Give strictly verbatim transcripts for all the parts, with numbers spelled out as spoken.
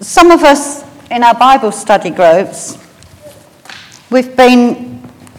Some of us in our Bible study groups, we've been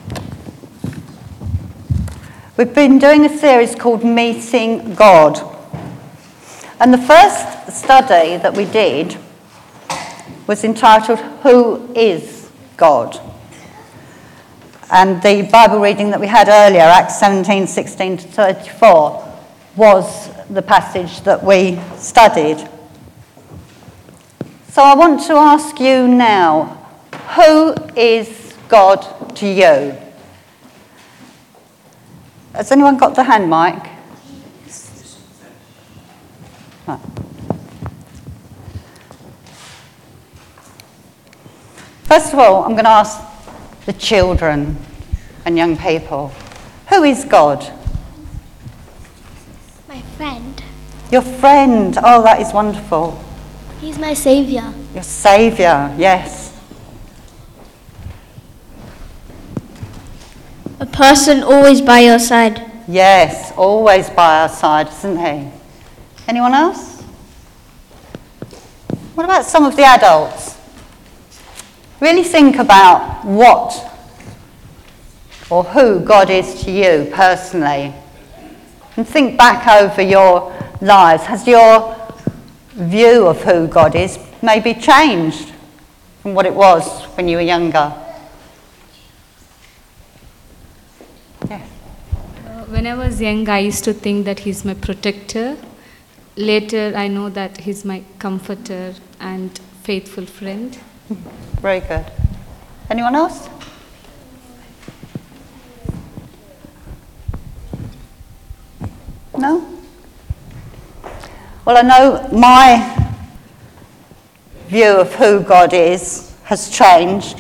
we've been doing a series called Meeting God. And the first study that we did was entitled, Who is God? And the Bible reading that we had earlier, Acts seventeen, sixteen to thirty-four, was the passage that we studied. So I want to ask you now, who is God to you? Has anyone got the hand mic? Oh. First of all, I'm going to ask the children and young people, who is God? My friend. Your friend. Oh, that is wonderful. He's my saviour. Your saviour, yes. A person always by your side. Yes, always by our side, isn't he? Anyone else? What about some of the adults? Really think about what or who God is to you personally. And think back over your lives. Has your view of who God is maybe changed from what it was when you were younger? Yeah. Uh, when I was young, I used to think that he's my protector. Later, I know that he's my comforter and faithful friend. Very good. Anyone else? No? Well, I know my view of who God is has changed.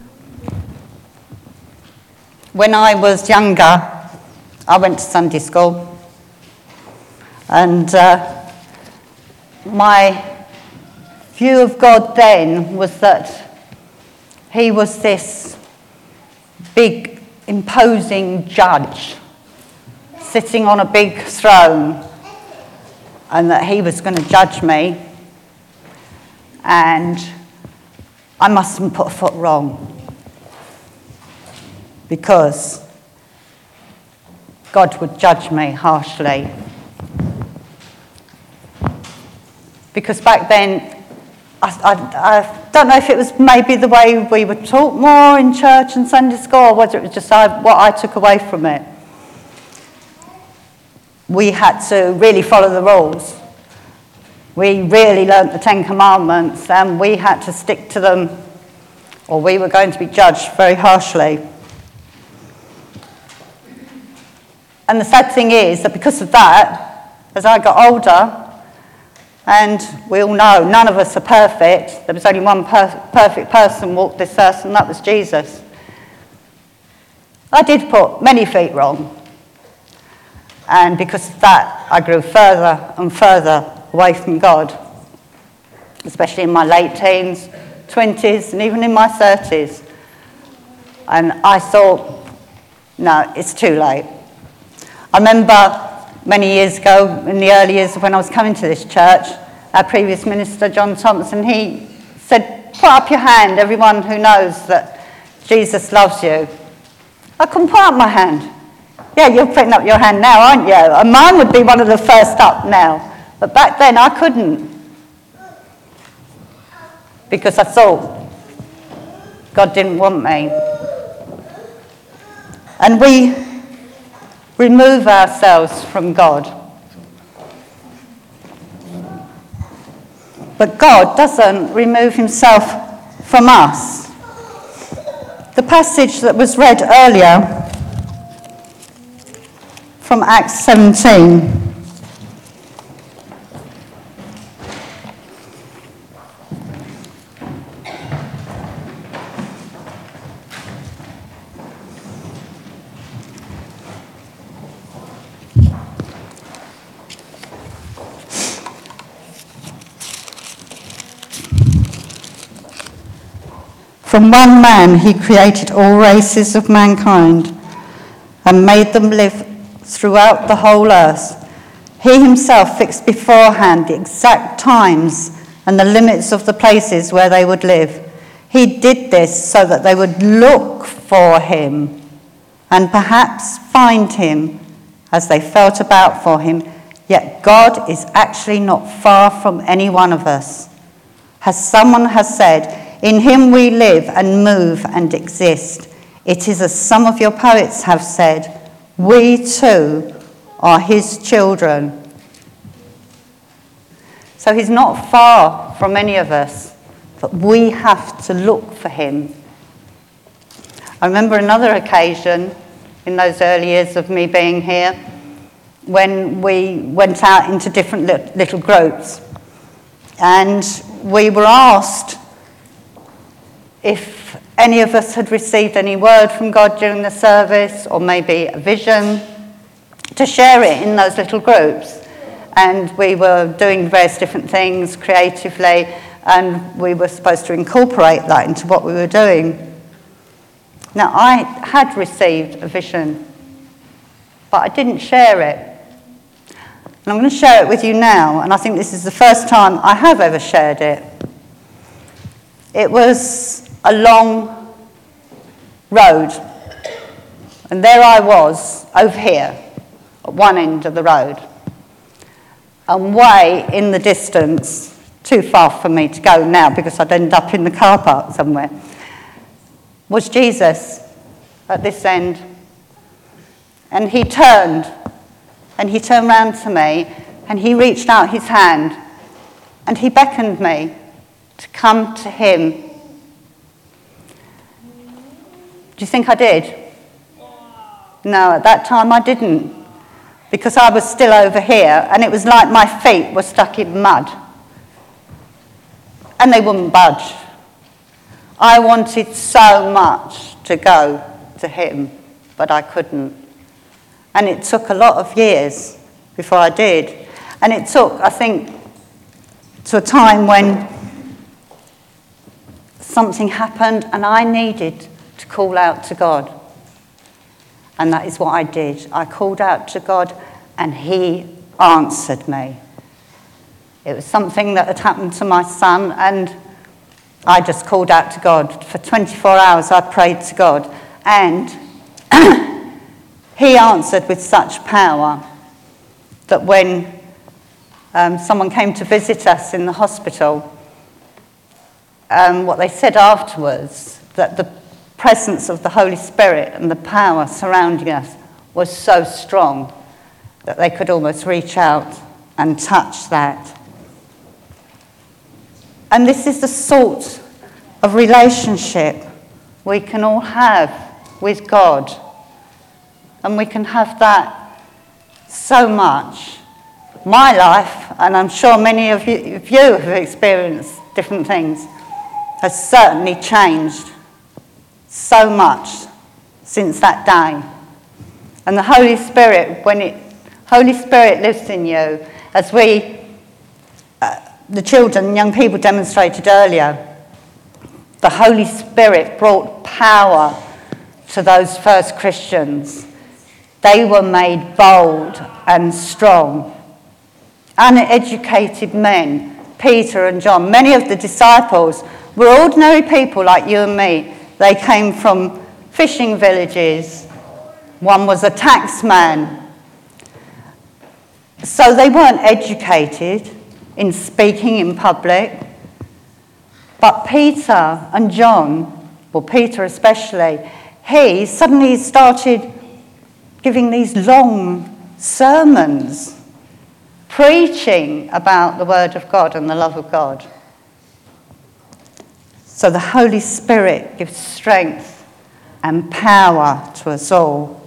When I was younger, I went to Sunday school, and uh, my view of God then was that he was this big, imposing judge sitting on a big throne, and that he was going to judge me, and I mustn't put a foot wrong, because God would judge me harshly. Because back then, I, I, I don't know if it was maybe the way we were taught more in church and Sunday school, or whether it was just I, what I took away from it. We had to really follow the rules. We really learnt the Ten Commandments, and we had to stick to them, or we were going to be judged very harshly. And the sad thing is that because of that, as I got older, and we all know none of us are perfect, there was only one per- perfect person walked this earth, and that was Jesus. I did put many feet wrong. And because of that, I grew further and further away from God, especially in my late teens, twenties, and even in my thirties. And I thought, no, it's too late. I remember many years ago, in the early years when I was coming to this church, our previous minister, John Thompson, he said, put up your hand, everyone who knows that Jesus loves you. I couldn't put up my hand. Yeah, you're putting up your hand now, aren't you? And mine would be one of the first up now. But back then I couldn't. Because I thought God didn't want me. And we remove ourselves from God. But God doesn't remove himself from us. The passage that was read earlier from Acts seventeen. From one man he created all races of mankind and made them live throughout the whole earth. He himself fixed beforehand the exact times and the limits of the places where they would live. He did this so that they would look for him and perhaps find him as they felt about for him. Yet God is actually not far from any one of us. As someone has said, in him we live and move and exist. It is as some of your poets have said, we too are his children. So he's not far from any of us, but we have to look for him. I remember another occasion in those early years of me being here when we went out into different little groups, and we were asked if any of us had received any word from God during the service, or maybe a vision, to share it in those little groups. And we were doing various different things creatively, and we were supposed to incorporate that into what we were doing. Now, I had received a vision, but I didn't share it. And I'm going to share it with you now, and I think this is the first time I have ever shared it. It was a long road, and there I was, over here, at one end of the road. And way in the distance, too far for me to go now because I'd end up in the car park somewhere, was Jesus at this end. And he turned, and he turned round to me, and he reached out his hand, and he beckoned me to come to him. Do you think I did? No, at that time I didn't, because I was still over here, and it was like my feet were stuck in mud, and they wouldn't budge. I wanted so much to go to him, but I couldn't. And it took a lot of years before I did. And it took, I think, to a time when something happened and I needed to call out to God. And that is what I did. I called out to God, and he answered me. It was something that had happened to my son, and I just called out to God. For twenty-four hours I prayed to God, and he answered with such power that when um, someone came to visit us in the hospital, um, what they said afterwards, that the presence of the Holy Spirit and the power surrounding us was so strong that they could almost reach out and touch that. And this is the sort of relationship we can all have with God. And we can have that so much. My life, and I'm sure many of you, of you have experienced different things, has certainly changed so much since that day. And the Holy Spirit, when it, Holy Spirit lives in you, as we, uh, the children and young people demonstrated earlier, the Holy Spirit brought power to those first Christians. They were made bold and strong. Uneducated men, Peter and John, many of the disciples were ordinary people like you and me. They came from fishing villages. One was a taxman. So they weren't educated in speaking in public. But Peter and John, well, Peter especially, he suddenly started giving these long sermons, preaching about the Word of God and the love of God. So the Holy Spirit gives strength and power to us all.